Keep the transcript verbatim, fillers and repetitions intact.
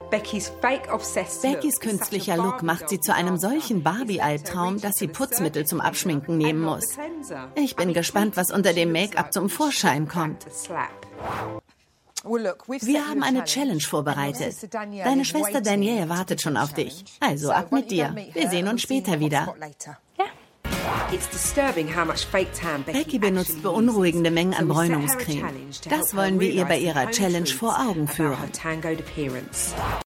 Beckys künstlicher Look macht sie zu einem solchen Barbie-Albtraum, dass sie Putzmittel zum Abschminken nehmen muss. Ich bin gespannt, was unter dem Make-up zum Vorschein kommt. Wir haben eine Challenge vorbereitet. Deine Schwester Danielle wartet schon auf dich. Also ab mit dir. Wir sehen uns später wieder. Ja. Becky benutzt beunruhigende Mengen an Bräunungscreme. Das wollen wir ihr bei ihrer Challenge vor Augen führen.